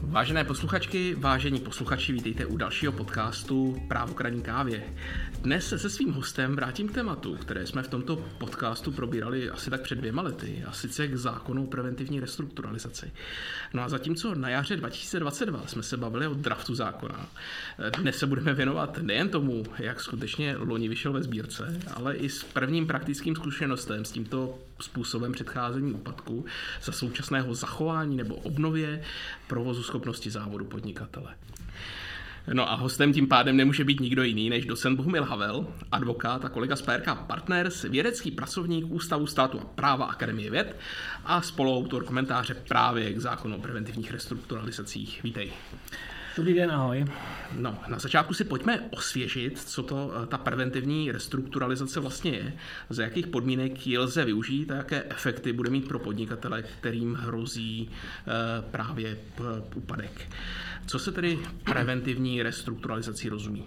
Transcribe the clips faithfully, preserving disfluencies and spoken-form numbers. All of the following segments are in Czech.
Vážené posluchačky, vážení posluchači, vítejte u dalšího podcastu Právo k ranní kávě. Dnes se se svým hostem vrátím k tématu, které jsme v tomto podcastu probírali asi tak před dvěma lety, a sice k zákonu o preventivní restrukturalizaci. No a zatímco na jaře dva tisíce dvacet dva jsme se bavili o draftu zákona, dnes se budeme věnovat nejen tomu, jak skutečně loni vyšel ve sbírce, ale i s prvním praktickým zkušenostem s tímto způsobem předcházení úpadku za současného zachování nebo obnově provozu schopnosti závodu podnikatele. No a hostem tím pádem nemůže být nikdo jiný než docent Bohumil Havel, advokát a kolega z P R K Partners, vědecký pracovník Ústavu státu a práva Akademie věd a spoluautor komentáře právě k zákonu o preventivních restrukturalizacích. Vítej. Dobrý den, ahoj. No, na začátku si pojďme osvěžit, co to ta preventivní restrukturalizace vlastně je, za jakých podmínek ji lze využít a jaké efekty bude mít pro podnikatele, kterým hrozí e, právě úpadek. Co se tedy preventivní restrukturalizací rozumí?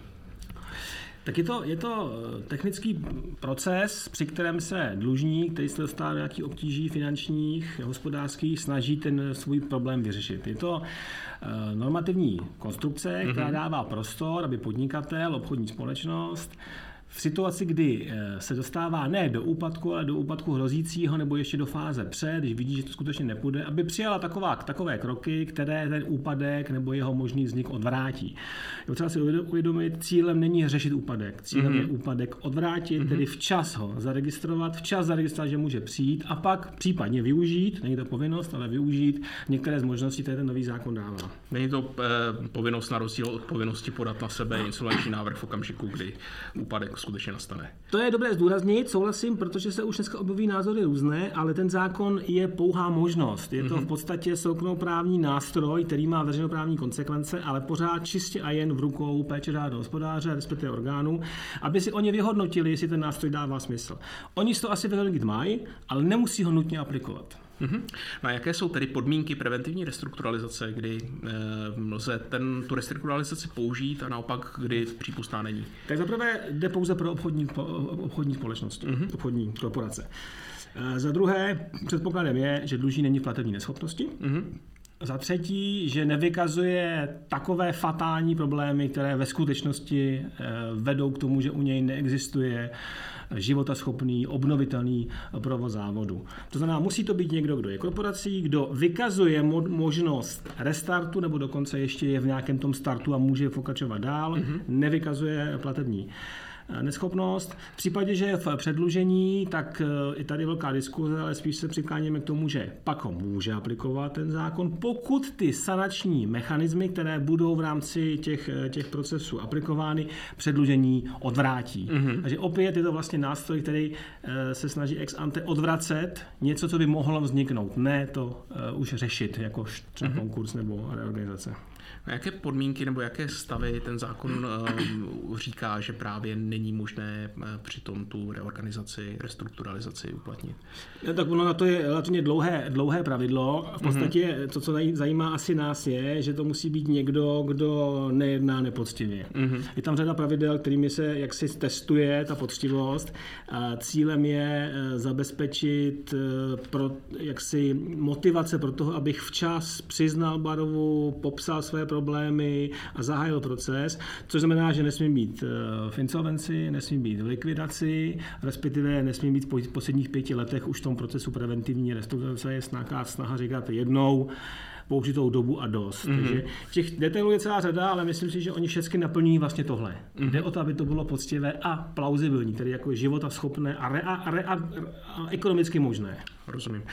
Tak je to, je to technický proces, při kterém se dlužník, který se dostává do nějakých obtíží finančních, hospodářských, snaží ten svůj problém vyřešit. Je to normativní konstrukce, která dává prostor, aby podnikatel, obchodní společnost v situaci, kdy se dostává ne do úpadku, ale do úpadku hrozícího nebo ještě do fáze před, když vidí, že to skutečně nepůjde, aby přijala taková, takové kroky, které ten úpadek nebo jeho možný vznik odvrátí. Je třeba si uvědomit, cílem není řešit úpadek, cílem mm-hmm. je úpadek odvrátit, mm-hmm. tedy včas ho zaregistrovat, včas zaregistrovat, že může přijít a pak případně využít, není to povinnost, ale využít některé z možností, které ten nový zákon dává. Není to eh, povinnost na rozdíl od povinnosti podat na sebe insolvenční návrh v okamžiku, kdy úpadek skutečně nastane. To je dobré zdůraznit, souhlasím, protože se už dneska objeví názory různé, ale ten zákon je pouhá možnost. Je to v podstatě soukromoprávní nástroj, který má veřejnoprávní konsekvence, ale pořád čistě a jen v rukou péče řádného hospodáře, respektive orgánů, aby si oni vyhodnotili, jestli ten nástroj dává smysl. Oni si to asi vyhodnotit mají, ale nemusí ho nutně aplikovat. Mm-hmm. No a jaké jsou tedy podmínky preventivní restrukturalizace, kdy e, lze ten, tu restrukturalizaci použít a naopak, kdy přípustná není? Tak zaprvé jde pouze pro obchodní, obchodní společnosti, mm-hmm. obchodní korporace. E, za druhé, předpokladem je, že dluží není v platební neschopnosti. Mm-hmm. Za třetí, že nevykazuje takové fatální problémy, které ve skutečnosti e, vedou k tomu, že u něj neexistuje životaschopný, obnovitelný provoz závodu. To znamená, musí to být někdo, kdo je korporací, kdo vykazuje mo- možnost restartu, nebo dokonce ještě je v nějakém tom startu a může pokračovat dál, mm-hmm. nevykazuje platební neschopnost. V případě, že je v předlužení, tak i tady velká diskuze, ale spíš se přikláníme k tomu, že pak ho může aplikovat ten zákon, pokud ty sanační mechanismy, které budou v rámci těch, těch procesů aplikovány, předlužení odvrátí. Mm-hmm. Takže opět je to vlastně nástroj, který se snaží ex ante odvracet něco, co by mohlo vzniknout. Ne to uh, už řešit, jako třeba mm-hmm. konkurs nebo reorganizace. A jaké podmínky nebo jaké stavy ten zákon uh, říká, že právě není možné uh, přitom tu reorganizaci, restrukturalizaci uplatnit? No, tak ono na to je relativně dlouhé, dlouhé pravidlo. V podstatě mm-hmm. to, co zajímá asi nás, je, že to musí být někdo, kdo nejedná nepoctivě. Mm-hmm. Je tam řada pravidel, kterými se jaksi testuje ta poctivost. A cílem je zabezpečit pro, jaksi motivace pro toho, abych včas přiznal barvu, popsal své problémy a zahájil proces, což znamená, že nesmí být v insolvenci, nesmí být v likvidaci, respektive nesmí být v posledních pěti letech už v tom procesu preventivní restrukturalizace je snaha, snaha říkat jednou po určitou dobu a dost. Mm-hmm. Takže těch detailů je celá řada, ale myslím si, že oni všechny naplňují vlastně tohle. Mm-hmm. Jde o to, aby to bylo poctivé a plauzibilní, tedy jako životaschopné a, rea, a, rea, a ekonomicky možné. Rozumím.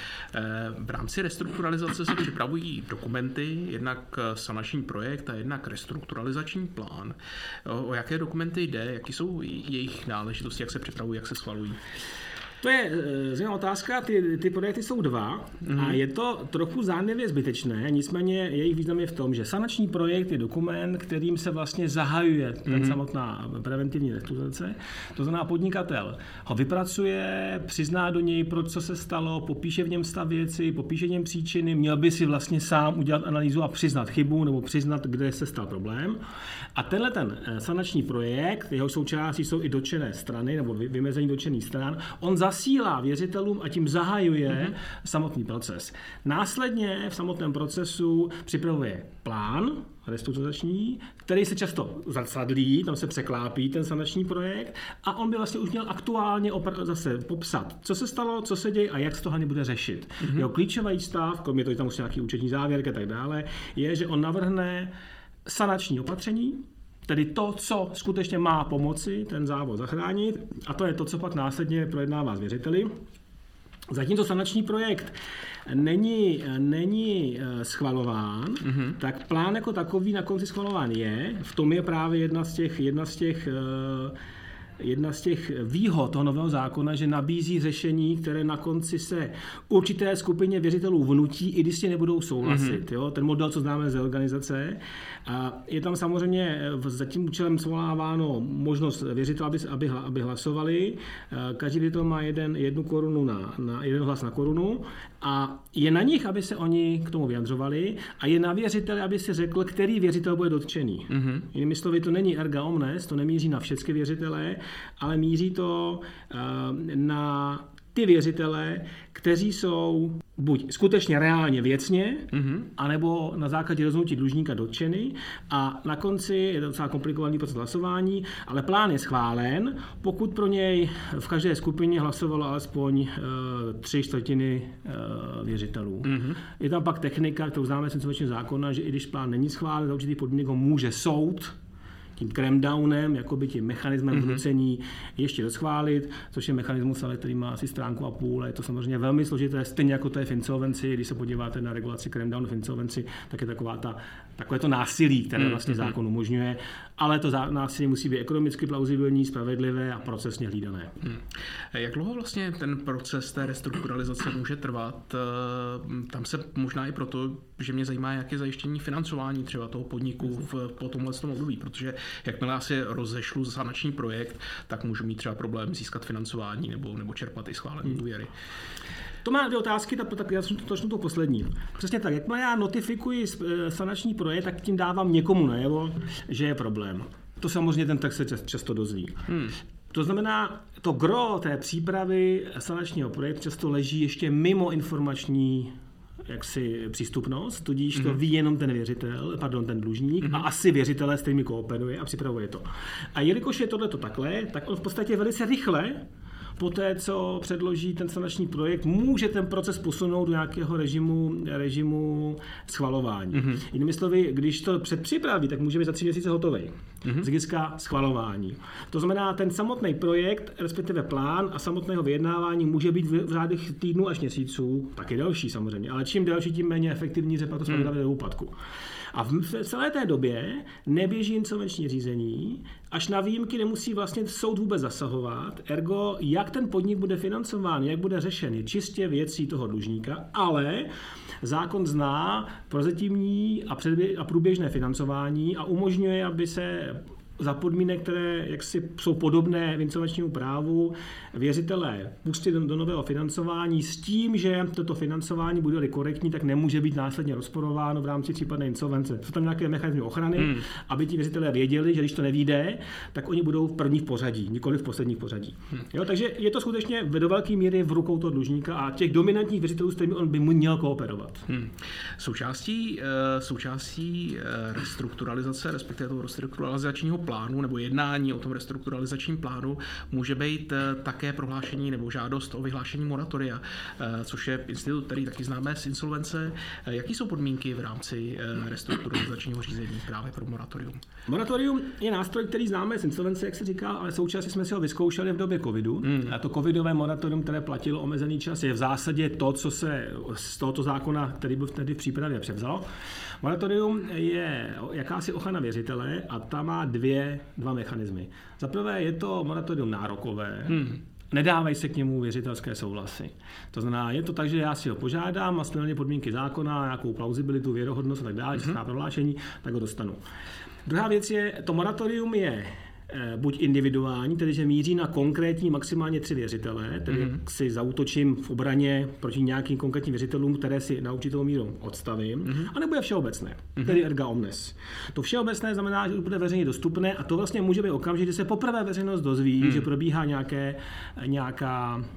V rámci restrukturalizace se připravují dokumenty, jednak sanační projekt a jednak restrukturalizační plán. O jaké dokumenty jde, jaké jsou jejich náležitosti, jak se připravují, jak se schvalují? To je zajímavá otázka, ty, ty projekty jsou dva mm. a je to trochu záměrně zbytečné, nicméně jejich význam je v tom, že sanační projekt je dokument, kterým se vlastně zahajuje ten mm. samotná preventivní restrukturalizace. To znamená, podnikatel ho vypracuje, přizná do něj, proč co se stalo, popíše v něm stav věci, popíše v něm příčiny, měl by si vlastně sám udělat analýzu a přiznat chybu nebo přiznat, kde se stal problém. A tenhle ten sanační projekt, jeho součástí jsou i dotčené strany nebo vymezení dotčených stran, on za zasílá věřitelům a tím zahajuje mm-hmm. samotný proces. Následně v samotném procesu připravuje plán restrukturizační, který se často zrcadlí, tam se překlápí ten sanační projekt a on by vlastně už měl aktuálně opr- zase popsat, co se stalo, co se děje a jak se to hlavně bude řešit. Mm-hmm. Jeho klíčový stav, kromě toho, že tam už nějaký účetní závěrky a tak dále, je, že on navrhne sanační opatření, tedy to, co skutečně má pomoci ten závod zachránit, a to je to, co pak následně projednává s věřiteli. Zatímco sanační projekt není, není schvalován, mm-hmm. tak plán jako takový na konci schvalován je. V tom je právě jedna z těch, jedna z těch Jedna z těch výhod toho nového zákona, že nabízí řešení, které na konci se určité skupině věřitelů vnutí, i když s tím nebudou souhlasit. Mm-hmm. Jo? Ten model, co známe z organizace. A je tam samozřejmě za tím účelem svoláváno možnost věřitelů, aby, aby, aby hlasovali. Každý věřitel má jeden, jednu korunu na, na jeden hlas na korunu a je na nich, aby se oni k tomu vyjadřovali a je na věřiteli, aby si řekl, který věřitel bude dotčený. Mm-hmm. Jinými slovy, to není erga omnes, to nemíří na všechny věřitele, ale míří to uh, na ty věřitele, kteří jsou buď skutečně reálně věcně, mm-hmm. anebo na základě rozhodnutí dlužníka dotčeny a na konci je to docela komplikovaný proces hlasování, ale plán je schválen, pokud pro něj v každé skupině hlasovalo alespoň uh, tři čtvrtiny uh, věřitelů. Mm-hmm. Je tam pak technika, kterou známe z insolvenčního zákona, že i když plán není schválen, za určitý podmínek ho může soud tím cramdownem, jakoby tím mechanismem vnucení mm-hmm. ještě doschválit, což je mechanismus, ale který má asi stránku a půl. Je to samozřejmě velmi složité, stejně jako to je v insolvenci. Když se podíváte na regulaci cramdownu v insolvenci, tak je taková ta, takové to násilí, které vlastně mm-hmm. zákon umožňuje, ale to násilí musí být ekonomicky plauzibilní, spravedlivé a procesně hlídané. Hmm. Jak dlouho vlastně ten proces té restrukturalizace může trvat? Tam se možná i proto, že mě zajímá, jak je zajištění financování třeba toho podniku v, po tomhle období, protože jakmile já si rozešlu sanační projekt, tak můžu mít třeba problém získat financování nebo, nebo čerpat i schválené úvěry. To má dvě otázky, tak, tak já začnu to poslední. Přesně tak, jakmile já notifikuji sanační projekt, tak tím dávám někomu najevo, že je problém. To samozřejmě ten text se často dozví. Hmm. To znamená, to gro té přípravy sanačního projektu často leží ještě mimo informační jaksi přístupnost, tudíž mm-hmm. to ví jenom ten věřitel, pardon, ten dlužník mm-hmm. a asi věřitelé, s kterými kooperuje a připravuje to. A jelikož je tohleto takhle, tak on v podstatě velice rychle poté, co předloží ten sanační projekt, může ten proces posunout do nějakého režimu, režimu schvalování. Mm-hmm. Jinými slovy, když to předpřipraví, tak může být za tři měsíce hotový. Mm-hmm. Z hlediska schvalování. To znamená, ten samotný projekt, respektive plán a samotného vyjednávání může být v řádech týdnů až měsíců, taky delší samozřejmě, ale čím delší, tím méně efektivní, že pak to spadá do úpadku. A v celé té době neběží insolvenční řízení, až na výjimky nemusí vlastně soud vůbec zasahovat, ergo jak ten podnik bude financován, jak bude řešen, je čistě věcí toho dlužníka, ale zákon zná prozatímní a, předbě- a průběžné financování a umožňuje, aby se za podmínek, které jaksi jsou podobné v insolvenčnímu právu, věřitelé pustí do, do nového financování s tím, že toto financování bude-li korektní, tak nemůže být následně rozporováno v rámci případné insolvence. Jsou tam nějaké mechanizmy ochrany, hmm. aby ti věřitelé věděli, že když to nevyjde, tak oni budou v první v pořadí, nikoli v poslední v pořadí. Hmm. Jo, takže je to skutečně do velké míry v rukou toho dlužníka a těch dominantních věřitelů, s kterými on by měl kooperovat. Hmm. Součástí, součástí restrukturalizace, respektive toho restrukturalizačního plánu nebo jednání o tom restrukturalizačním plánu může být také prohlášení nebo žádost o vyhlášení moratoria, což je institut, který taky známe z insolvence. Jaký jsou podmínky v rámci restrukturalizačního řízení právě pro moratorium? Moratorium je nástroj, který známe z insolvence, jak se říká, ale současně jsme si ho vyzkoušeli v době covidu. Hmm. A to covidové moratorium, které platilo omezený čas, je v zásadě to, co se z tohoto zákona, který byl tehdy v přípravě, převzalo. Moratorium je jakási ochrana věřitele a ta má dvě, dva mechanismy. Za prvé je to moratorium nárokové. Hmm. Nedávají se k němu věřitelské souhlasy. To znamená, je to tak, že já si ho požádám a splnění podmínky zákona, nějakou plauzibilitu, věrohodnost a tak dále, česká prohlášení, tak ho dostanu. Druhá věc je, to moratorium je buď individuální, tedy že míří na konkrétní maximálně tři věřitele, tedy mm-hmm. si zaútočím v obraně proti nějakým konkrétním věřitelům, které si na určitou míru odstavím, mm-hmm. anebo je všeobecné, mm-hmm. tedy erga omnes. To všeobecné znamená, že bude veřejně dostupné a to vlastně může být okamžik, kdy se poprvé veřejnost dozví, mm. že probíhá nějaké, nějaká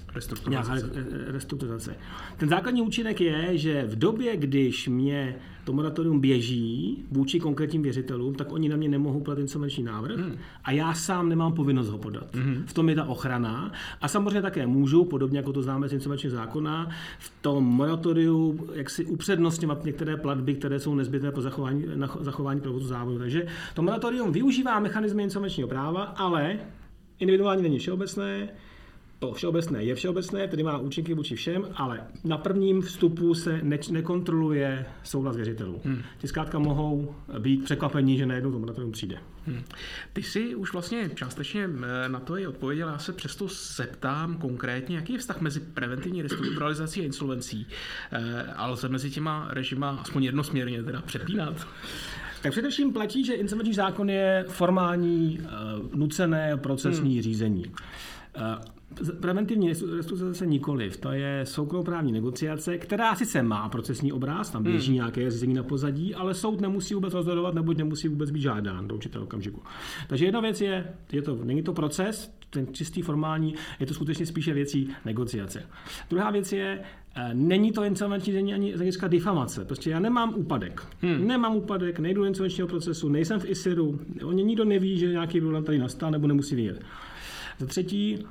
restrukturizace. Nějaká restrukturizace. Ten základní účinek je, že v době, když mě to moratorium běží vůči konkrétním věřitelům, tak oni na mě nemohou podat insolvenční návrh hmm. a já sám nemám povinnost ho podat. Hmm. V tom je ta ochrana. A samozřejmě také můžu, podobně jako to známe z insolvenčního zákona, v tom moratoriu jak si upřednostňovat některé platby, které jsou nezbytné pro zachování, na, zachování provozu závodu. Takže to moratorium využívá mechanismy insolvenčního práva, ale individuálně není všeobecné. To všeobecné je všeobecné, tedy má účinky vůči všem, ale na prvním vstupu se ne- nekontroluje souhlas věřitelů. Hmm. Ti zkrátka mohou být překvapení, že najednou to moratorium přijde. Hmm. Ty si už vlastně částečně na to i odpověděl, já se přesto zeptám konkrétně, jaký je vztah mezi preventivní restrukturalizací a insolvencí, ale lze mezi těma režima aspoň jednosměrně teda přepínat? Tak především platí, že insolvenční zákon je formální, nucené procesní hmm. řízení. Preventivní restrukturalizace nikoliv, to je soukromoprávní negociace, která sice má procesní obraz, tam běží hmm. nějaké řízení na pozadí, ale soud nemusí vůbec rozhodovat, neboť nemusí vůbec být žádán do určitého okamžiku. Takže jedna věc je, je to, není to proces, ten čistý formální, je to skutečně spíše věcí negociace. Druhá věc je, není to insolvenční řízení ani z hlediska difamace. Prostě já nemám úpadek. Hmm. Nemám úpadek, nejdu do insolvenčního procesu, nejsem v ISIRu, oni nikdo neví, že nějaký problém tady nastal nebo nemusí vědět. Za třetí,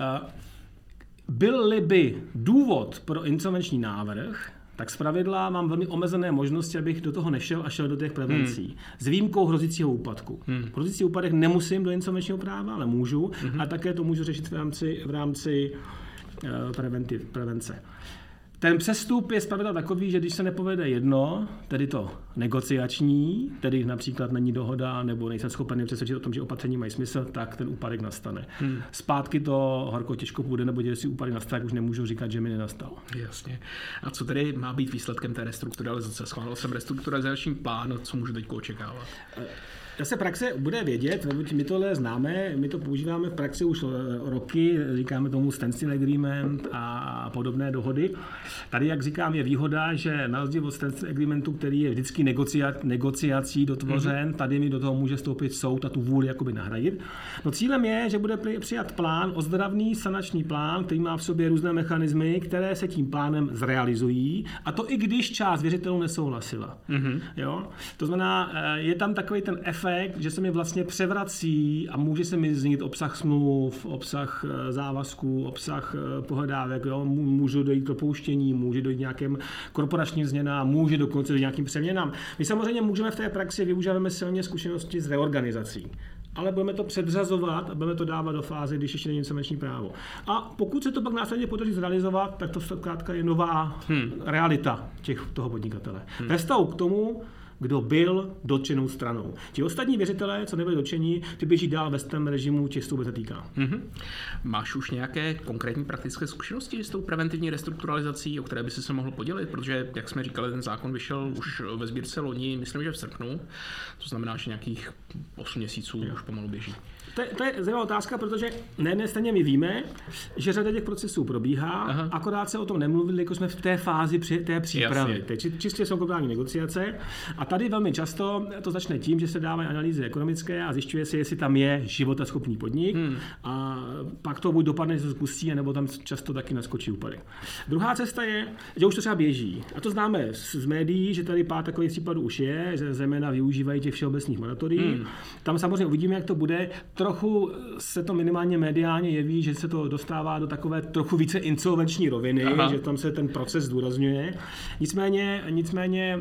byl-li by důvod pro insolvenční návrh, tak zpravidla mám velmi omezené možnosti, abych do toho nešel a šel do těch prevencí. Hmm. S výjimkou hrozícího úpadku. Hmm. Hrozící úpadek nemusím do insolvenčního práva, ale můžu. Hmm. A také to můžu řešit v rámci, v rámci uh, preventiv, prevence. Ten přestup je zpravidla takový, že když se nepovede jedno, tedy to negociační, tedy například není dohoda nebo nejsem schopen je přesvědčit o tom, že opatření mají smysl, tak ten úpadek nastane. Hmm. Zpátky to horko těžko půjde, nebo když si úpadek nastane, tak už nemůžu říkat, že mi nenastal. Jasně. A co tedy má být výsledkem té restrukturalizace? Schválil jsem restrukturalizační plán, co můžu teď očekávat? Zase praxe bude vědět, my tohle známe, my to používáme v praxi už roky, říkáme tomu standstill agreement a podobné dohody. Tady, jak říkám, je výhoda, že na rozdíl od standstill agreementu, který je vždycky negociací, negociací dotvořen, mm-hmm. tady mi do toho může vstoupit soud a tu vůli jakoby nahradit. No cílem je, že bude přijat plán, ozdravný sanační plán, který má v sobě různé mechanismy, které se tím plánem zrealizují, a to i když část věřitelů nesouhlasila. Mm-hmm. Jo? To znamená, je tam takový ten efekt, že se mi vlastně převrací a může se mi změnit obsah smluv, obsah závazků, obsah pohledávek, jo? Můžu dojít k propouštění, může dojít k nějakým korporačním změnám, může dokonce dojít k nějakým přeměnám. My samozřejmě můžeme v té praxi využíváme silně zkušenosti s reorganizací. Ale budeme to předřazovat a budeme to dávat do fáze, když ještě není insolvenční právo. A pokud se to pak následně podaří zrealizovat, tak to zkrátka je nová hmm. realita těch, toho podnikatele. Hmm. Ve vztahu k tomu, kdo byl dotčenou stranou. Ti ostatní věřitelé, co nebyli dotčení, ty běží dál ve svém režimu, těch se to vůbec týká. Mm-hmm. Máš už nějaké konkrétní praktické zkušenosti s tou preventivní restrukturalizací, o které by si se mohl podělit? Protože, jak jsme říkali, ten zákon vyšel už ve sbírce loni, myslím, že v srpnu. To znamená, že nějakých osm měsíců jo. už pomalu běží. To je, to je zajímavá otázka, protože na jedné straně my víme, že řada těch procesů probíhá, aha. akorát se o tom nemluvili, jako jsme v té fázi při té přípravy. To je čistě soukromoprávní negociace. A tady velmi často to začne tím, že se dávají analýzy ekonomické a zjišťuje se, jestli tam je životaschopný podnik. Hmm. A pak to buď dopadne, že se zkusí, nebo tam často taky naskočí úpadek. Druhá cesta je, že už to třeba běží. A to známe z médií, že tady pár takových případů už je, že zejména využívají těch všeobecných moratorií. Hmm. Tam samozřejmě uvidíme, jak to bude. Trochu se to minimálně mediálně jeví, že se to dostává do takové trochu více insolvenční roviny, aha. že tam se ten proces zdůrazňuje. Nicméně, nicméně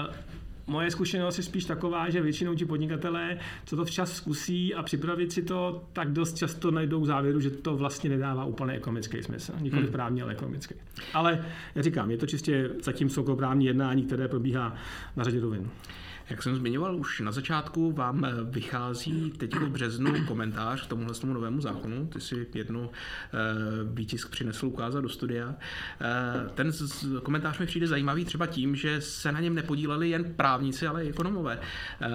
moje zkušenost je spíš taková, že většinou ti podnikatelé, co to včas zkusí a připravit si to, tak dost často najdou závěru, že to vlastně nedává úplně ekonomický smysl. Nikoli hmm. právní, ale ekonomický. Ale já říkám, je to čistě zatím soukromoprávní jednání, které probíhá na řadě rovin. Jak jsem zmiňoval už na začátku, vám vychází teď v březnu komentář k tomuhle tomu novému zákonu. Ty si jednu e, výtisk přinesl ukázat do studia. E, ten z, komentář mi přijde zajímavý třeba tím, že se na něm nepodíleli jen právníci, ale i ekonomové. E,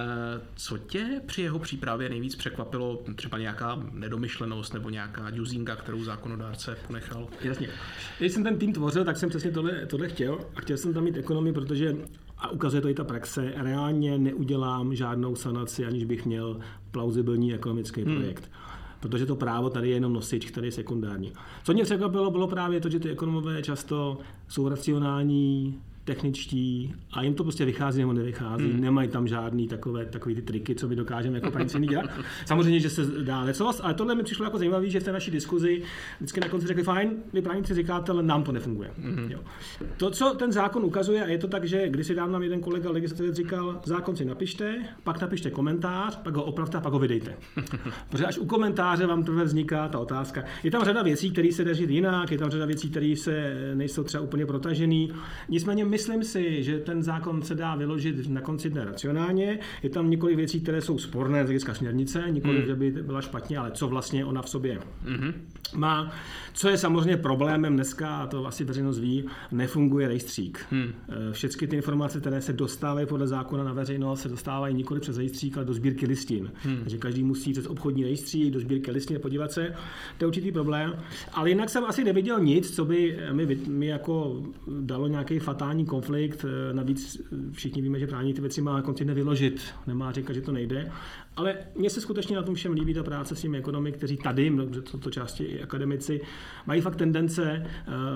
co tě při jeho přípravě nejvíc překvapilo? Třeba nějaká nedomyšlenost nebo nějaká džuzinka, kterou zákonodárce ponechal? Jasně. Když jsem ten tým tvořil, tak jsem přesně tohle, tohle chtěl. A chtěl jsem tam mít ekonomii, protože a ukazuje to i ta praxe, reálně neudělám žádnou sanaci, aniž bych měl plauzibilní ekonomický projekt. Hmm. protože to právo tady je jenom nosič, který je sekundární. Co mě překvapilo, bylo právě to, že ty ekonomové často jsou racionální, techničtí a jim to prostě vychází nebo nevychází. Hmm. Nemají tam žádný takové, takový ty triky, co my dokážeme jako právníci dělat. Samozřejmě, že se dá lecos, ale tohle mi přišlo jako zajímavé, že v té naší diskuzi vždycky na konci řekli, fajn, vy právníci říkáte, ale nám to nefunguje. Hmm. Jo. To, co ten zákon ukazuje, a je to tak, že když si dám nám jeden kolega legislativec říkal, zákon si napište, pak napište komentář, pak ho opravte a pak ho vydejte. Protože až u komentáře vám teprve vzniká ta otázka. Je tam řada věcí, které se daří jinak, je tam řada věcí, které se nejsou třeba úplně protažený. Nicméně myslím si, že ten zákon se dá vyložit na konci dne racionálně. Je tam několik věcí, které jsou sporné z hlediska směrnice, nikoli, hmm. že by byla špatně, ale co vlastně ona v sobě hmm. má. Co je samozřejmě problémem dneska, a to asi veřejnost ví, nefunguje rejstřík. Hmm. Všechny ty informace, které se dostávají podle zákona na veřejnost, se dostávají nikoli přes rejstřík, ale do sbírky listin. Hmm. Takže každý musí přes obchodní rejstřík do sbírky listin podívat se. To je určitý problém. Ale jinak jsem asi neviděl nic, co by mi, mi jako dalo nějaký fatální konflikt. Navíc všichni víme, že právní ty věci má na konci nevyložit. Nemá říkat, že to nejde. Ale mně se skutečně na tom všem líbí ta práce s těmi ekonomy, kteří tady, protože to, to části i akademici, mají fakt tendence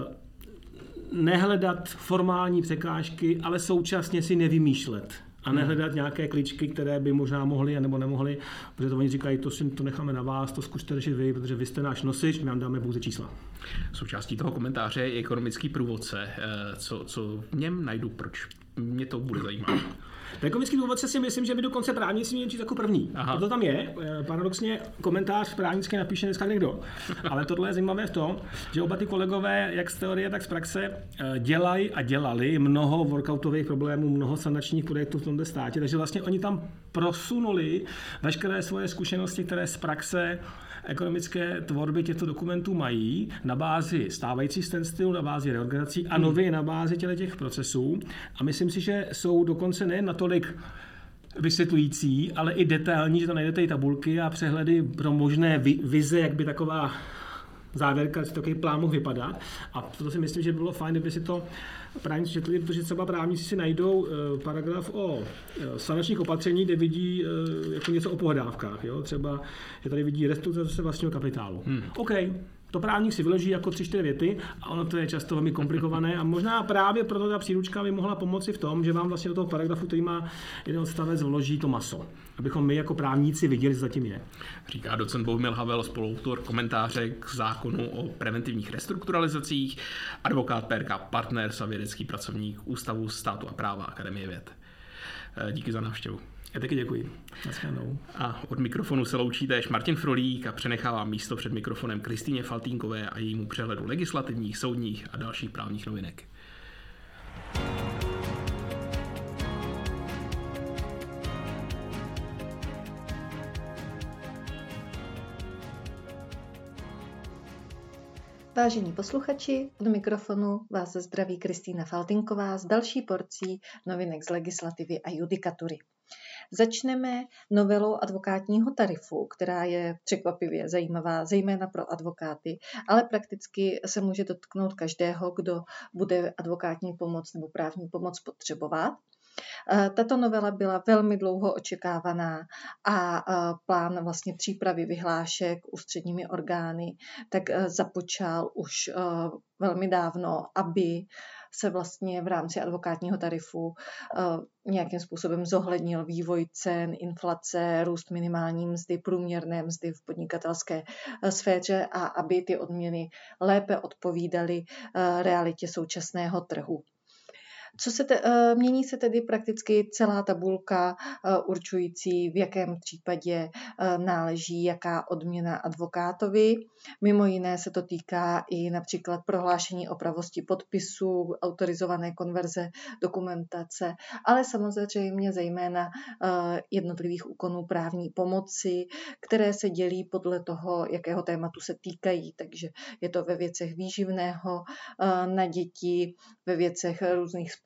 uh, nehledat formální překážky, ale současně si nevymýšlet. A nehledat nějaké kličky, které by možná mohly nebo nemohly, protože to oni říkají, to si to necháme na vás, to zkuste řešit vy, protože vy jste náš nosič, my vám dáme pouze čísla. Součástí toho komentáře je ekonomický průvodce. Co, co v něm najdu, proč mě to bude zajímat? Ekonomický průvodce si myslím, že by dokonce právníci měli číst jako první. Aha. To tam je. Paradoxně komentář právnicky napíše dneska někdo. Ale tohle je zajímavé v tom, že oba ty kolegové, jak z teorie, tak z praxe, dělají a dělali mnoho workoutových problémů, mnoho sanačních projektů v tomto státě. Takže vlastně oni tam prosunuli veškeré svoje zkušenosti, které z praxe ekonomické tvorby těchto dokumentů mají na bázi stávajících standstillů, na bázi reorganizací a nově na bázi těch procesů. A myslím si, že jsou dokonce nejen natolik vysvětlující, ale i detailní, že tam najdete i tabulky a přehledy pro možné vize, jak by taková závěrka, takový plán mohl vypadat. A proto si myslím, že by bylo fajn, kdyby si to právníci četli, protože třeba právníci si najdou uh, paragraf o uh, sanačních opatření, kde vidí uh, jako něco o pohledávkách. Jo? Třeba, že tady vidí restrukturalizace vlastního kapitálu. Hmm. OK, to právník si vyloží jako tři, čtyři věty a ono to je často velmi komplikované a možná právě proto ta příručka by mohla pomoci v tom, že vám vlastně do toho paragrafu, který má jeden odstavec, vloží to maso. Abychom my jako právníci viděli, co zatím je. Říká docent Bohumil Havel, spoluautor komentáře k zákonu o preventivních restrukturalizacích, advokát P R K Partners a vědecký pracovník Ústavu státu a práva Akademie věd. Díky za návštěvu. Já taky děkuji. Naschledanou. A od mikrofonu se loučí též Martin Frolík a přenechává místo před mikrofonem Kristýně Faltýnkové a jejímu přehledu legislativních, soudních a dalších právních novinek. Vážení posluchači, od mikrofonu vás zdraví Kristýna Faltýnková s další porcí novinek z legislativy a judikatury. Začneme novelou advokátního tarifu, která je překvapivě zajímavá, zejména pro advokáty, ale prakticky se může dotknout každého, kdo bude advokátní pomoc nebo právní pomoc potřebovat. Tato novela byla velmi dlouho očekávaná a plán vlastně přípravy vyhlášek ústředními orgány tak započal už velmi dávno, aby se vlastně v rámci advokátního tarifu nějakým způsobem zohlednil vývoj cen, inflace, růst minimální mzdy, průměrné mzdy v podnikatelské sféře a aby ty odměny lépe odpovídaly realitě současného trhu. Co se te, mění se tedy prakticky celá tabulka určující, v jakém případě náleží jaká odměna advokátovi. Mimo jiné se to týká i například prohlášení o pravosti podpisu, autorizované konverze dokumentace, ale samozřejmě zejména jednotlivých úkonů právní pomoci, které se dělí podle toho, jakého tématu se týkají. Takže je to ve věcech výživného na děti, ve věcech různých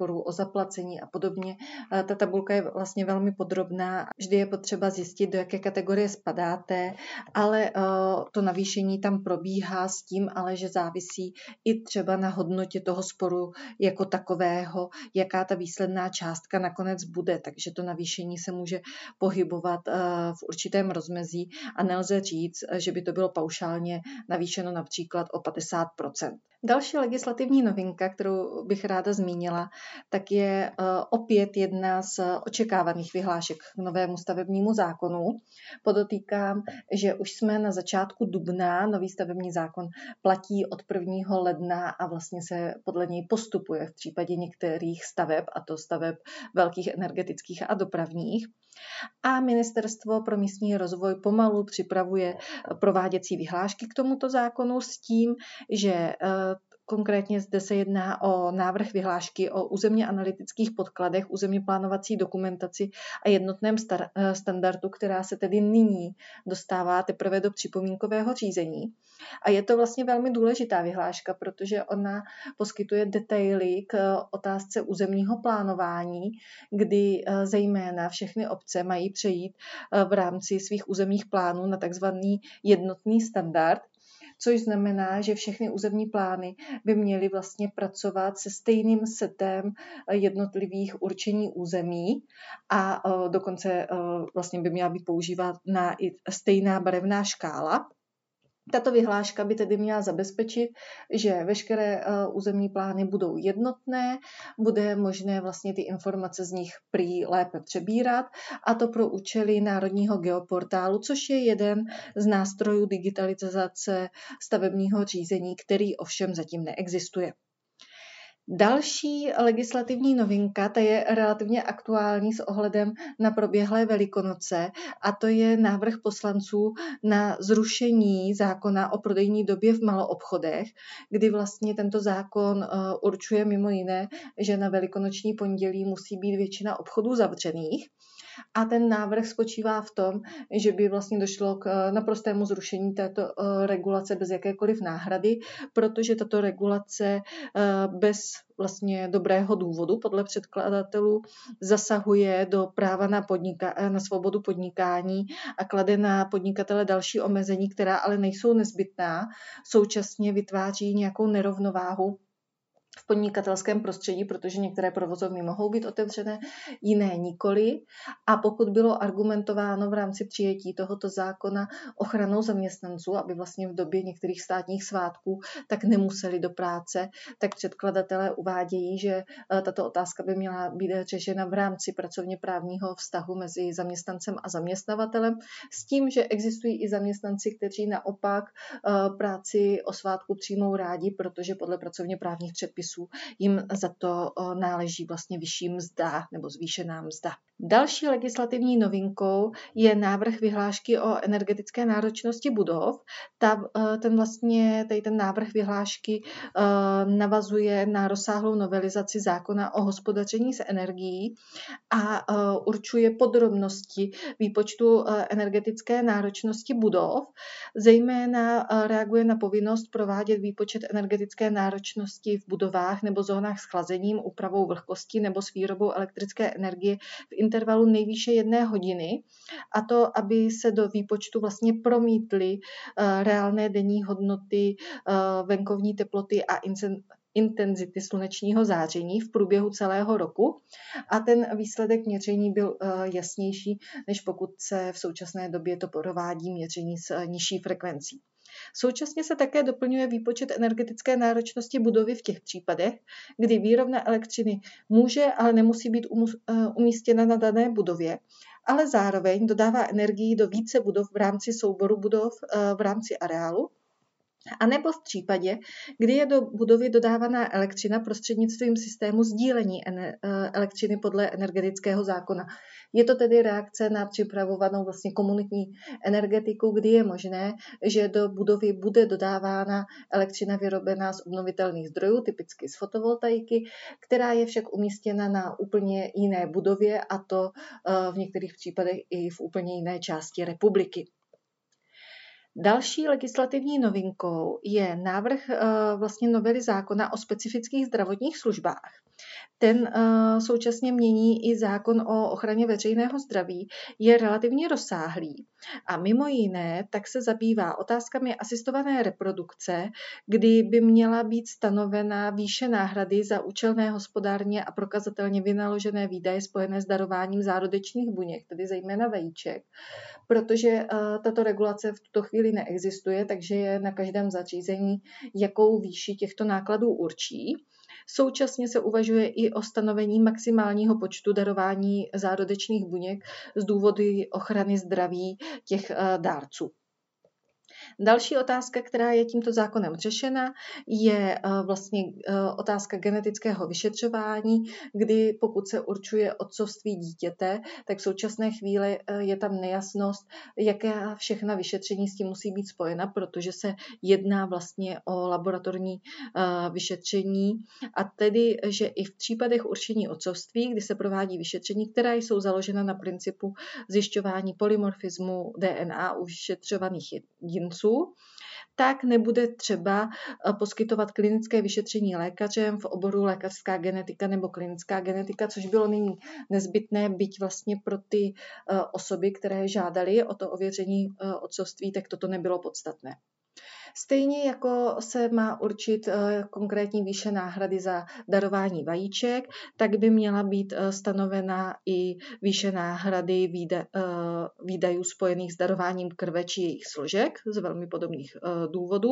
sporů o zaplacení a podobně. Ta tabulka je vlastně velmi podrobná. Vždy je potřeba zjistit, do jaké kategorie spadáte, ale to navýšení tam probíhá s tím, ale že závisí i třeba na hodnotě toho sporu jako takového, jaká ta výsledná částka nakonec bude. Takže to navýšení se může pohybovat v určitém rozmezí a nelze říct, že by to bylo paušálně navýšeno například o padesát procent. Další legislativní novinka, kterou bych ráda zmínila, tak je opět jedna z očekávaných vyhlášek k novému stavebnímu zákonu. Podotýkám, že už jsme na začátku dubna, nový stavební zákon platí od prvního ledna a vlastně se podle něj postupuje v případě některých staveb, a to staveb velkých energetických a dopravních. A Ministerstvo pro místní rozvoj pomalu připravuje prováděcí vyhlášky k tomuto zákonu s tím, že konkrétně zde se jedná o návrh vyhlášky o územně analytických podkladech, územně plánovací dokumentaci a jednotném star- standardu, která se tedy nyní dostává teprve do připomínkového řízení. A je to vlastně velmi důležitá vyhláška, protože ona poskytuje detaily k otázce územního plánování, kdy zejména všechny obce mají přejít v rámci svých územních plánů na takzvaný jednotný standard, což znamená, že všechny územní plány by měly vlastně pracovat se stejným setem jednotlivých určení území a dokonce vlastně by měla být používána i stejná barevná škála. Tato vyhláška by tedy měla zabezpečit, že veškeré územní plány budou jednotné, bude možné vlastně ty informace z nich prý lépe přebírat, a to pro účely Národního geoportálu, což je jeden z nástrojů digitalizace stavebního řízení, který ovšem zatím neexistuje. Další legislativní novinka, ta je relativně aktuální s ohledem na proběhlé Velikonoce, a to je návrh poslanců na zrušení zákona o prodejní době v maloobchodech, kdy vlastně tento zákon určuje mimo jiné, že na velikonoční pondělí musí být většina obchodů zavřených. A ten návrh spočívá v tom, že by vlastně došlo k naprostému zrušení této regulace bez jakékoliv náhrady, protože tato regulace bez vlastně dobrého důvodu podle předkladatelů zasahuje do práva na, podnika- na svobodu podnikání a klade na podnikatele další omezení, která ale nejsou nezbytná, současně vytváří nějakou nerovnováhu v podnikatelském prostředí, protože některé provozovny mohou být otevřené, jiné nikoli. A pokud bylo argumentováno v rámci přijetí tohoto zákona ochranou zaměstnanců, aby vlastně v době některých státních svátků tak nemuseli do práce, tak předkladatelé uvádějí, že tato otázka by měla být řešena v rámci pracovně právního vztahu mezi zaměstnancem a zaměstnavatelem, s tím, že existují i zaměstnanci, kteří naopak práci o svátku přijmou rádi, protože podle pracovně právních předpisů jim za to náleží vlastně vyšší mzda nebo zvýšená mzda. Další legislativní novinkou je návrh vyhlášky o energetické náročnosti budov. Ta, ten vlastně, tady ten návrh vyhlášky navazuje na rozsáhlou novelizaci zákona o hospodaření s energií a určuje podrobnosti výpočtu energetické náročnosti budov. Zejména reaguje na povinnost provádět výpočet energetické náročnosti v budovách nebo zónách s chlazením, úpravou vlhkosti nebo s výrobou elektrické energie v intervalu nejvýše jedné hodiny, a to, aby se do výpočtu vlastně promítly reálné denní hodnoty venkovní teploty a intenzity slunečního záření v průběhu celého roku, a ten výsledek měření byl jasnější, než pokud se v současné době to provádí měření s nižší frekvencí. Současně se také doplňuje výpočet energetické náročnosti budovy v těch případech, kdy výrobna elektřiny může, ale nemusí být umístěna na dané budově, ale zároveň dodává energii do více budov v rámci souboru budov v rámci areálu, a nebo v případě, kdy je do budovy dodávaná elektřina prostřednictvím systému sdílení elektřiny podle energetického zákona. Je to tedy reakce na připravovanou vlastně komunitní energetiku, kdy je možné, že do budovy bude dodávána elektřina vyrobená z obnovitelných zdrojů, typicky z fotovoltaiky, která je však umístěna na úplně jiné budově, a to v některých případech i v úplně jiné části republiky. Další legislativní novinkou je návrh vlastně novely zákona o specifických zdravotních službách. Ten uh, současně mění i zákon o ochraně veřejného zdraví, je relativně rozsáhlý a mimo jiné tak se zabývá otázkami asistované reprodukce, kdy by měla být stanovena výše náhrady za účelné hospodárně a prokazatelně vynaložené výdaje spojené s darováním zárodečných buněk, tedy zejména vajíček, protože uh, tato regulace v tuto chvíli neexistuje, takže je na každém zařízení, jakou výši těchto nákladů určí. Současně se uvažuje i o stanovení maximálního počtu darování zárodečných buněk z důvodu ochrany zdraví těch dárců. Další otázka, která je tímto zákonem řešena, je vlastně otázka genetického vyšetřování, kdy pokud se určuje otcovství dítěte, tak v současné chvíli je tam nejasnost, jaké všechna vyšetření s tím musí být spojena, protože se jedná vlastně o laboratorní vyšetření a tedy, že i v případech určení otcovství, kdy se provádí vyšetření, která jsou založena na principu zjišťování polymorfismu D N A u vyšetřovaných jedinců, tak nebude třeba poskytovat klinické vyšetření lékařem v oboru lékařská genetika nebo klinická genetika, což bylo nyní nezbytné, byť vlastně pro ty osoby, které žádali o to ověření otcovství, tak toto nebylo podstatné. Stejně jako se má určit konkrétní výše náhrady za darování vajíček, tak by měla být stanovena i výše náhrady výdajů spojených s darováním krve či jejich složek z velmi podobných důvodů.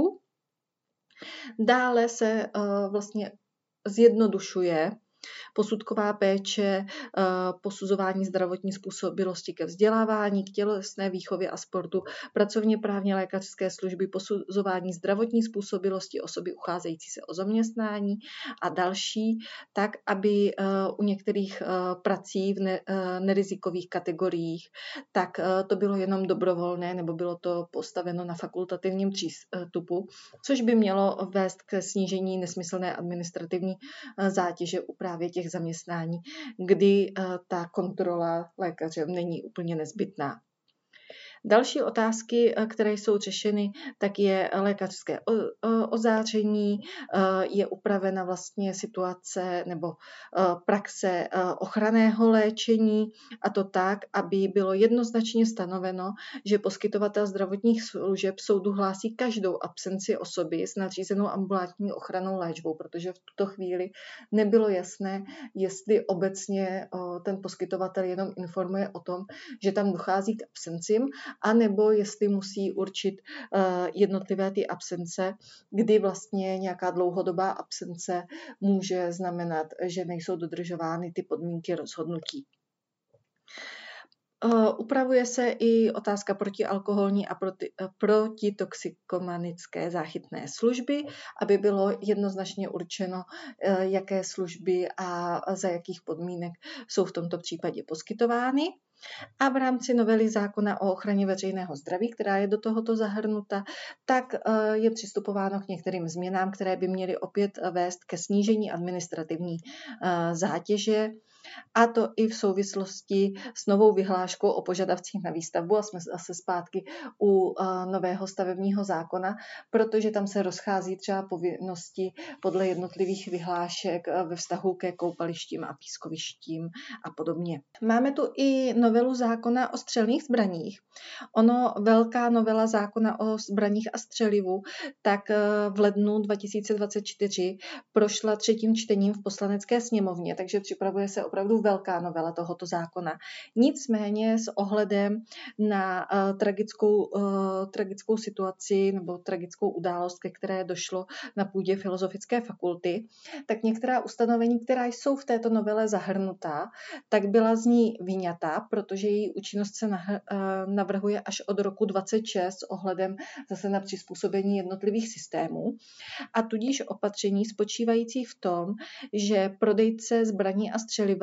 Dále se vlastně zjednodušuje posudková péče, posuzování zdravotní způsobilosti ke vzdělávání, k tělesné výchově a sportu, pracovně právně lékařské služby, posuzování zdravotní způsobilosti osoby ucházející se o zaměstnání a další, tak, aby u některých prací v nerizikových kategoriích, tak to bylo jenom dobrovolné nebo bylo to postaveno na fakultativním přístupu, což by mělo vést k snížení nesmyslné administrativní zátěže u právě těch zaměstnání, kdy ta kontrola lékařem není úplně nezbytná. Další otázky, které jsou řešeny, tak je lékařské ozáření, je upravena vlastně situace nebo praxe ochranného léčení a to tak, aby bylo jednoznačně stanoveno, že poskytovatel zdravotních služeb soudu hlásí každou absenci osoby s nadřízenou ambulantní ochrannou léčbou, protože v tuto chvíli nebylo jasné, jestli obecně ten poskytovatel jenom informuje o tom, že tam dochází k absencím, a nebo jestli musí určit jednotlivé ty absence, kdy vlastně nějaká dlouhodobá absence může znamenat, že nejsou dodržovány ty podmínky rozhodnutí. Upravuje se i otázka protialkoholní a proti, protitoxikomanické záchytné služby, aby bylo jednoznačně určeno, jaké služby a za jakých podmínek jsou v tomto případě poskytovány. A v rámci novely zákona o ochraně veřejného zdraví, která je do tohoto zahrnuta, tak je přistupováno k některým změnám, které by měly opět vést ke snížení administrativní zátěže, a to i v souvislosti s novou vyhláškou o požadavcích na výstavbu, a jsme zase zpátky u nového stavebního zákona, protože tam se rozchází třeba povinnosti podle jednotlivých vyhlášek ve vztahu ke koupalištím a pískovištím a podobně. Máme tu i novelu zákona o střelných zbraních. Ono velká novela zákona o zbraních a střelivu, tak v lednu dva tisíce dvacet čtyři prošla třetím čtením v Poslanecké sněmovně, takže připravuje se opravdu velká novela tohoto zákona. Nicméně s ohledem na uh, tragickou, uh, tragickou situaci nebo tragickou událost, ke které došlo na půdě Filozofické fakulty, tak některá ustanovení, která jsou v této novele zahrnutá, tak byla z ní vyňata, protože její účinnost se navrhuje až od roku dvacet šest s ohledem zase na přizpůsobení jednotlivých systémů. A tudíž opatření spočívající v tom, že prodejce zbraní a střeliva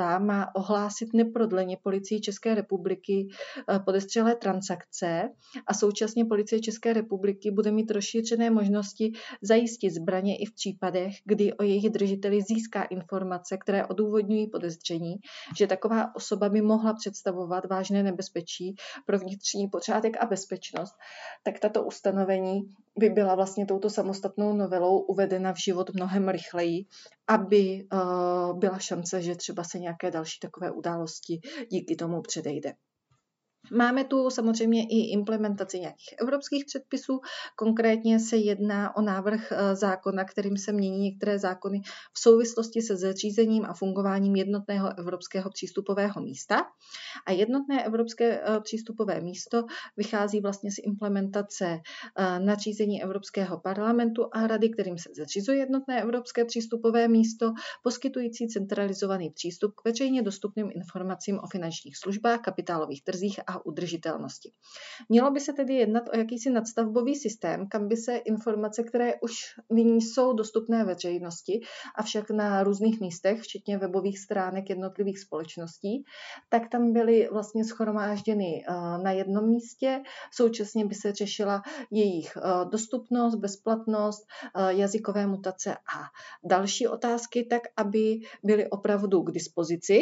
a má ohlásit neprodleně Policii České republiky podezřelé transakce a současně Policie České republiky bude mít rozšířené možnosti zajistit zbraně i v případech, kdy o jejich držiteli získá informace, které odůvodňují podezření, že taková osoba by mohla představovat vážné nebezpečí pro vnitřní pořádek a bezpečnost, tak tato ustanovení by byla vlastně touto samostatnou novelou uvedena v život mnohem rychleji, aby uh, byla šance, že třeba se nějaké další takové události díky tomu předejde. Máme tu samozřejmě i implementaci nějakých evropských předpisů. Konkrétně se jedná o návrh zákona, kterým se mění některé zákony v souvislosti se zřízením a fungováním jednotného evropského přístupového místa. A jednotné evropské přístupové místo vychází vlastně z implementace nařízení Evropského parlamentu a rady, kterým se zřizuje jednotné evropské přístupové místo, poskytující centralizovaný přístup k veřejně dostupným informacím o finančních službách, kapitálových trzích a udržitelnosti. Mělo by se tedy jednat o jakýsi nadstavbový systém, kam by se informace, které už nyní jsou dostupné veřejnosti, avšak na různých místech, včetně webových stránek jednotlivých společností, tak tam byly vlastně shromážděny na jednom místě. Současně by se řešila jejich dostupnost, bezplatnost, jazykové mutace a další otázky, tak aby byly opravdu k dispozici.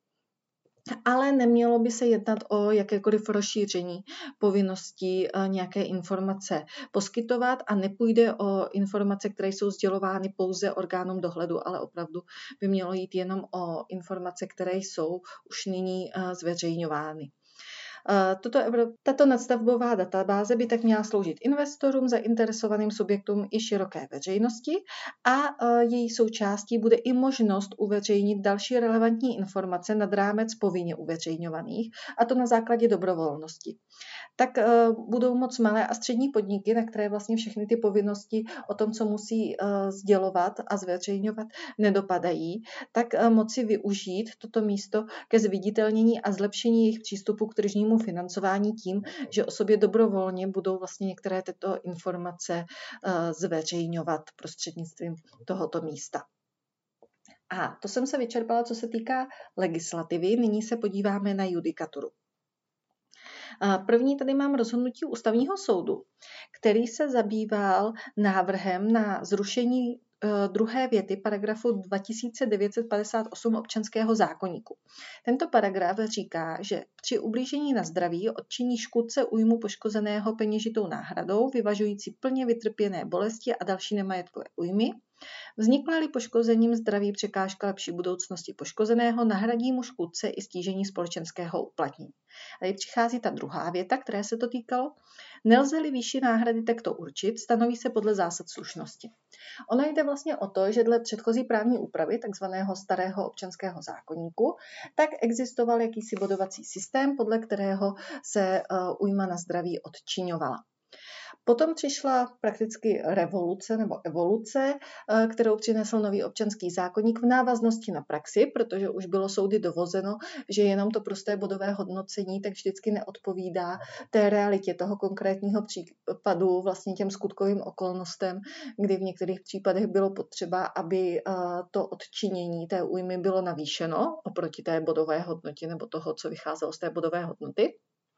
Ale nemělo by se jednat o jakékoliv rozšíření povinností nějaké informace poskytovat a nepůjde o informace, které jsou sdělovány pouze orgánům dohledu, ale opravdu by mělo jít jenom o informace, které jsou už nyní zveřejňovány. Toto, tato nadstavbová databáze by tak měla sloužit investorům, zainteresovaným subjektům i široké veřejnosti a její součástí bude i možnost uveřejnit další relevantní informace nad rámec povinně uveřejňovaných, a to na základě dobrovolnosti. Tak budou moc malé a střední podniky, na které vlastně všechny ty povinnosti o tom, co musí sdělovat a zveřejňovat, nedopadají, tak moci využít toto místo ke zviditelnění a zlepšení jejich přístupu k tržnímu financování tím, že o sobě dobrovolně budou vlastně některé tyto informace zveřejňovat prostřednictvím tohoto místa. A to jsem se vyčerpala, co se týká legislativy. Nyní se podíváme na judikaturu. První tady mám rozhodnutí Ústavního soudu, který se zabýval návrhem na zrušení druhé věty paragrafu dva tisíce devět set padesát osm občanského zákoníku. Tento paragraf říká, že při ublížení na zdraví odčiní škůdce újmu poškozeného peněžitou náhradou, vyvažující plně vytrpěné bolesti a další nemajetkové újmy. Vznikla-li poškozením zdraví překážka lepší budoucnosti poškozeného, nahradí mu škůdce i stížení společenského uplatnění. A tady přichází ta druhá věta, které se to týkalo. Nelze-li výši náhrady takto určit, stanoví se podle zásad slušnosti. Ono jde vlastně o to, že dle předchozí právní úpravy, takzvaného starého občanského zákoníku, tak existoval jakýsi bodovací systém, podle kterého se újma na zdraví odčiňovala. Potom přišla prakticky revoluce nebo evoluce, kterou přinesl nový občanský zákoník v návaznosti na praxi, protože už bylo soudy dovozeno, že jenom to prosté bodové hodnocení tak vždycky neodpovídá té realitě toho konkrétního případu, vlastně těm skutkovým okolnostem, kdy v některých případech bylo potřeba, aby to odčinění té újmy bylo navýšeno oproti té bodové hodnotě nebo toho, co vycházelo z té bodové hodnoty.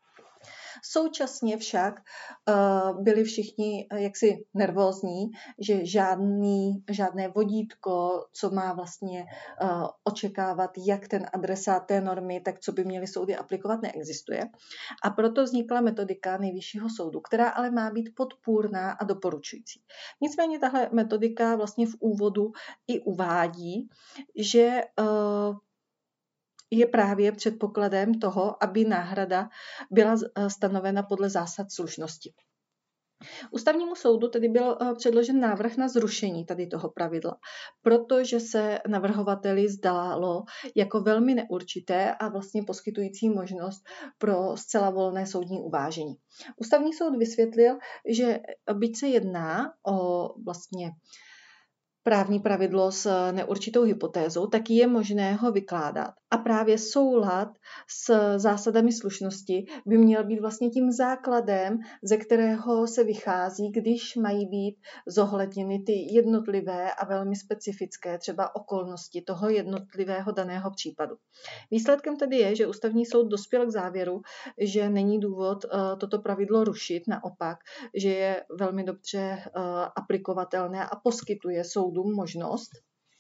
Současně však uh, byli všichni jaksi nervózní, že žádný, žádné vodítko, co má vlastně uh, očekávat jak ten adresát té normy, tak co by měly soudy aplikovat, neexistuje. A proto vznikla metodika Nejvyššího soudu, která ale má být podpůrná a doporučující. Nicméně tahle metodika vlastně v úvodu i uvádí, že uh, je právě předpokladem toho, aby náhrada byla stanovena podle zásad slušnosti. Ústavnímu soudu tedy byl předložen návrh na zrušení tady toho pravidla, protože se navrhovateli zdálo jako velmi neurčité a vlastně poskytující možnost pro zcela volné soudní uvážení. Ústavní soud vysvětlil, že byť se jedná o vlastně právní pravidlo s neurčitou hypotézou, tak je možné ho vykládat. A právě soulad s zásadami slušnosti by měl být vlastně tím základem, ze kterého se vychází, když mají být zohledněny ty jednotlivé a velmi specifické třeba okolnosti toho jednotlivého daného případu. Výsledkem tedy je, že Ústavní soud dospěl k závěru, že není důvod toto pravidlo rušit, naopak, že je velmi dobře aplikovatelné a poskytuje soudům možnost,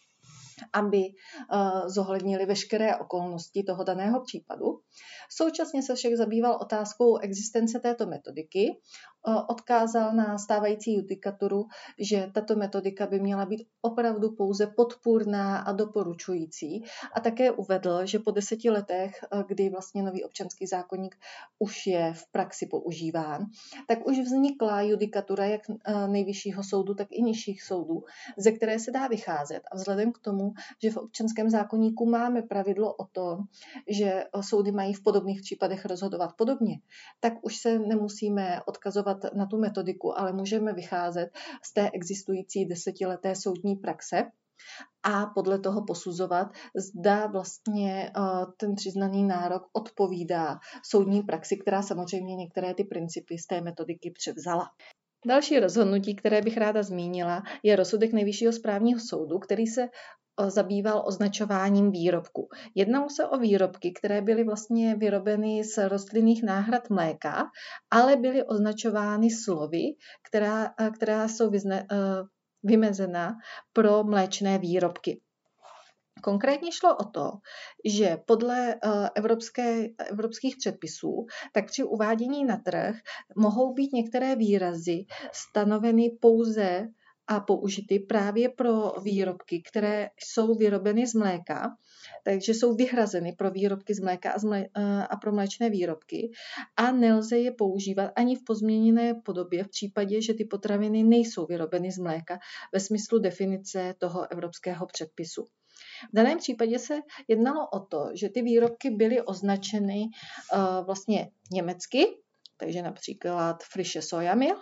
aby zohlednili veškeré okolnosti toho daného případu. Současně se však zabýval otázkou existence této metodiky, odkázal na stávající judikaturu, že tato metodika by měla být opravdu pouze podpůrná a doporučující a také uvedl, že po deseti letech, kdy vlastně nový občanský zákoník už je v praxi používán, tak už vznikla judikatura jak nejvyššího soudu, tak i nižších soudů, ze které se dá vycházet. A vzhledem k tomu, že v občanském zákoníku máme pravidlo o tom, že soudy mají v podobných případech rozhodovat podobně, tak už se nemusíme odkazovat na tu metodiku, ale můžeme vycházet z té existující desetileté soudní praxe a podle toho posuzovat, zda vlastně ten přiznaný nárok odpovídá soudní praxi, která samozřejmě některé ty principy z té metodiky převzala. Další rozhodnutí, které bych ráda zmínila, je rozsudek Nejvyššího správního soudu, který se zabýval označováním výrobku. Jednalo se o výrobky, které byly vlastně vyrobeny z rostlinných náhrad mléka, ale byly označovány slovy, která, která jsou vyzne, vymezena pro mléčné výrobky. Konkrétně šlo o to, že podle evropské, evropských předpisů, tak při uvádění na trh mohou být některé výrazy stanoveny pouze a použity právě pro výrobky, které jsou vyrobeny z mléka, takže jsou vyhrazeny pro výrobky z mléka a, z mlé, a pro mléčné výrobky a nelze je používat ani v pozměněné podobě v případě, že ty potraviny nejsou vyrobeny z mléka ve smyslu definice toho evropského předpisu. V daném případě se jednalo o to, že ty výrobky byly označeny uh, vlastně německy, takže například Frische Sojamilch,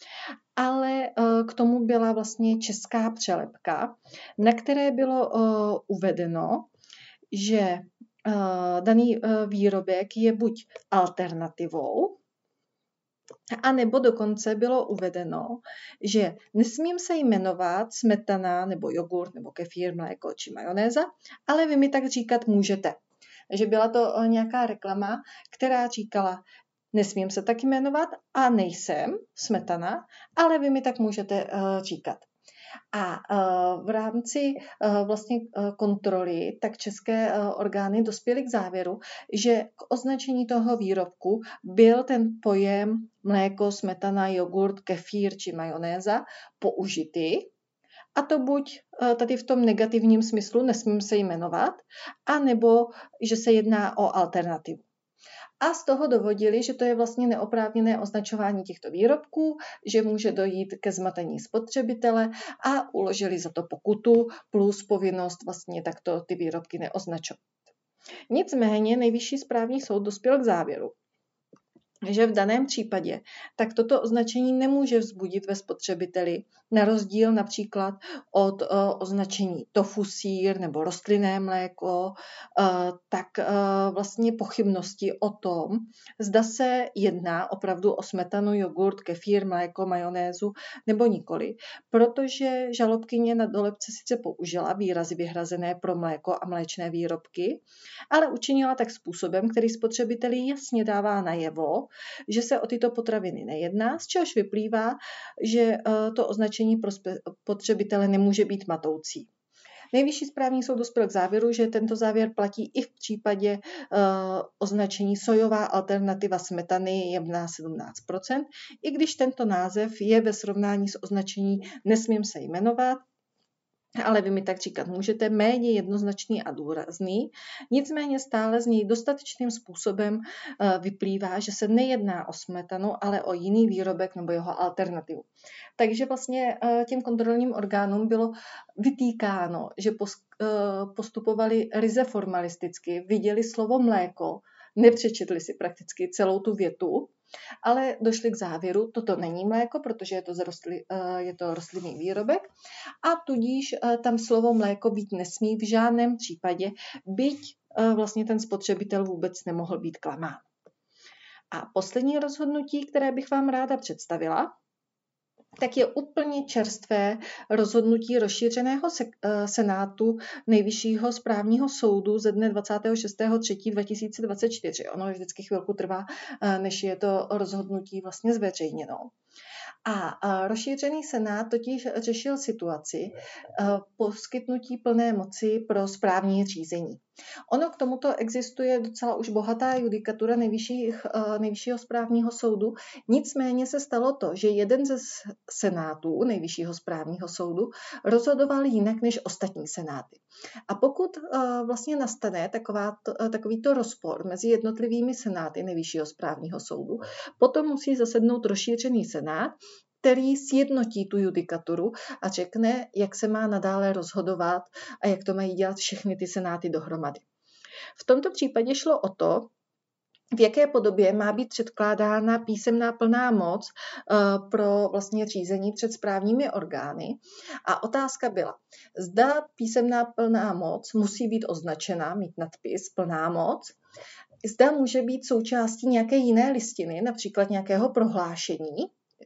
ale k tomu byla vlastně česká přelepka, na které bylo uvedeno, že daný výrobek je buď alternativou, a nebo dokonce bylo uvedeno, že nesmím se jmenovat smetana nebo jogurt nebo kefír, mléko či majonéza, ale vy mi tak říkat můžete. Takže byla to nějaká reklama, která říkala, nesmím se tak jmenovat a nejsem smetana, ale vy mi tak můžete uh, říkat. A uh, v rámci uh, vlastně uh, kontroly tak české uh, orgány dospěly k závěru, že k označení toho výrobku byl ten pojem mléko, smetana, jogurt, kefír či majonéza použitý. A to buď tady v tom negativním smyslu nesmím se jmenovat, anebo že se jedná o alternativu. A z toho dovodili, že to je vlastně neoprávněné označování těchto výrobků, že může dojít ke zmatení spotřebitele a uložili za to pokutu plus povinnost vlastně takto ty výrobky neoznačovat. Nicméně Nejvyšší správní soud dospěl k závěru, že v daném případě tak toto označení nemůže vzbudit ve spotřebiteli, na rozdíl například od uh, označení tofu sýr nebo rostlinné mléko, uh, tak uh, vlastně pochybnosti o tom, zda se jedná opravdu o smetanu, jogurt, kefír, mléko, majonézu nebo nikoli, protože žalobkyně na dolebce sice použila výrazy vyhrazené pro mléko a mléčné výrobky, ale učinila tak způsobem, který spotřebiteli jasně dává najevo, že se o tyto potraviny nejedná, z čehož vyplývá, že to označení pro spotřebitele nemůže být matoucí. Nejvyšší správní soud dospěl k závěru, že tento závěr platí i v případě uh, označení sojová alternativa smetany jemná sedmnáct procent, i když tento název je ve srovnání s označení nesmím se jmenovat, ale vy mi tak říkat můžete, méně jednoznačný a důrazný, nicméně stále z něj dostatečným způsobem vyplývá, že se nejedná o smetanu, ale o jiný výrobek nebo jeho alternativu. Takže vlastně těm kontrolním orgánům bylo vytýkáno, že postupovali ryze formalisticky, viděli slovo mléko, nepřečetli si prakticky celou tu větu ale došli k závěru, toto není mléko, protože je to, rostli, je to rostlinný výrobek a tudíž tam slovo mléko být nesmí v žádném případě, byť vlastně ten spotřebitel vůbec nemohl být klamán. A poslední rozhodnutí, které bych vám ráda představila, tak je úplně čerstvé rozhodnutí rozšířeného senátu Nejvyššího správního soudu ze dne dvacátého šestého třetího dva tisíce dvacet čtyři. Ono vždycky chvilku trvá, než je to rozhodnutí vlastně zveřejněno. A rozšířený senát totiž řešil situaci poskytnutí plné moci pro správní řízení. Ono k tomuto existuje docela už bohatá judikatura nejvyšších, nejvyššího správního soudu, nicméně se stalo to, že jeden ze senátů nejvyššího správního soudu rozhodoval jinak než ostatní senáty. A pokud vlastně nastane taková, takovýto rozpor mezi jednotlivými senáty nejvyššího správního soudu, potom musí zasednout rozšířený senát, který sjednotí tu judikaturu a řekne, jak se má nadále rozhodovat a jak to mají dělat všechny ty senáty dohromady. V tomto případě šlo o to, v jaké podobě má být předkládána písemná plná moc pro vlastně řízení před správními orgány. A otázka byla, zda písemná plná moc musí být označena, mít nadpis plná moc, zda může být součástí nějaké jiné listiny, například nějakého prohlášení,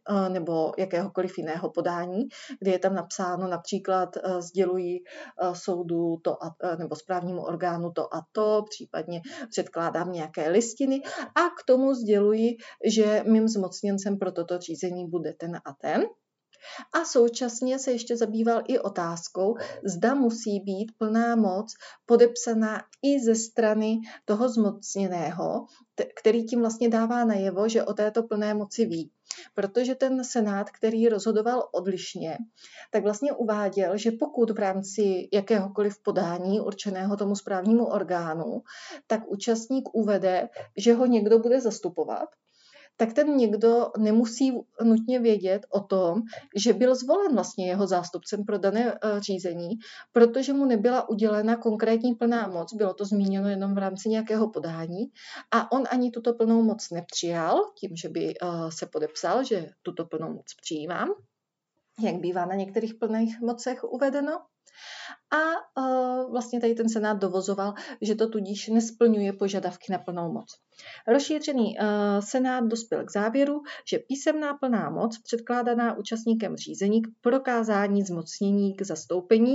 nebo jakéhokoliv jiného podání, kde je tam napsáno například sděluji soudu to a, nebo správnímu orgánu to a to, případně předkládám nějaké listiny a k tomu sděluji, že mým zmocněncem pro toto řízení bude ten a ten. A současně se ještě zabýval i otázkou, zda musí být plná moc podepsaná i ze strany toho zmocněného, který tím vlastně dává najevo, že o této plné moci ví. Protože ten senát, který rozhodoval odlišně, tak vlastně uváděl, že pokud v rámci jakéhokoliv podání určeného tomu správnímu orgánu, tak účastník uvede, že ho někdo bude zastupovat, tak ten někdo nemusí nutně vědět o tom, že byl zvolen vlastně jeho zástupcem pro dané řízení, protože mu nebyla udělena konkrétní plná moc, bylo to zmíněno jenom v rámci nějakého podání a on ani tuto plnou moc nepřijal, tím, že by se podepsal, že tuto plnou moc přijímám, jak bývá na některých plných mocech uvedeno. A uh, vlastně tady ten senát dovozoval, že to tudíž nesplňuje požadavky na plnou moc. Rozšířený uh, senát dospěl k závěru, že písemná plná moc předkládaná účastníkem řízení k prokázání zmocnění k zastoupení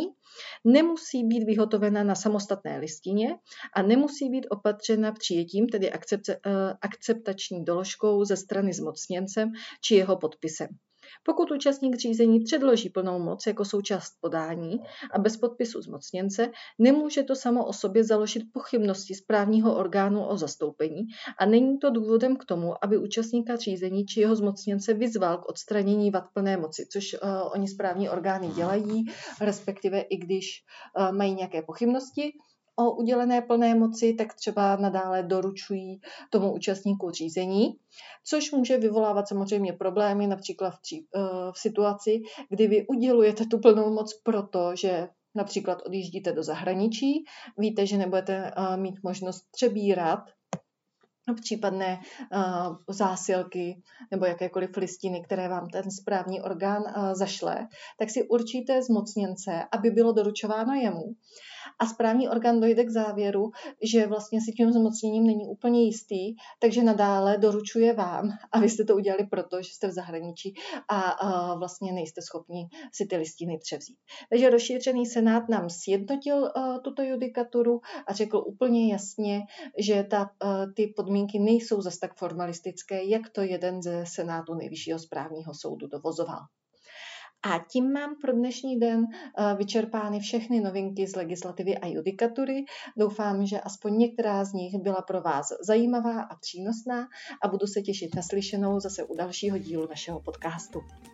nemusí být vyhotovena na samostatné listině a nemusí být opatřena přijetím, tedy akcepce, uh, akceptační doložkou ze strany zmocněncem či jeho podpisem. Pokud účastník řízení předloží plnou moc jako součást podání a bez podpisu zmocněnce, nemůže to samo o sobě založit pochybnosti správního orgánu o zastoupení a není to důvodem k tomu, aby účastníka řízení či jeho zmocněnce vyzval k odstranění vad plné moci, což uh, oni správní orgány dělají, respektive i když uh, mají nějaké pochybnosti o udělené plné moci, tak třeba nadále doručují tomu účastníku řízení, což může vyvolávat samozřejmě problémy, například v, tří, v situaci, kdy vy udělujete tu plnou moc proto, že například odjíždíte do zahraničí, víte, že nebudete mít možnost přebírat případné uh, zásilky nebo jakékoliv listiny, které vám ten správní orgán uh, zašle, tak si určíte zmocněnce, aby bylo doručováno jemu. A správní orgán dojde k závěru, že vlastně si tím zmocněním není úplně jistý, takže nadále doručuje vám a vy jste to udělali proto, že jste v zahraničí a uh, vlastně nejste schopni si ty listiny převzít. Takže rozšířený senát nám sjednotil uh, tuto judikaturu a řekl úplně jasně, že ta, uh, ty podmínky nejsou zas tak formalistické, jak to jeden ze senátů Nejvyššího správního soudu dovozoval. A tím mám pro dnešní den vyčerpány všechny novinky z legislativy a judikatury. Doufám, že aspoň některá z nich byla pro vás zajímavá a přínosná a budu se těšit na slyšenou zase u dalšího dílu našeho podcastu.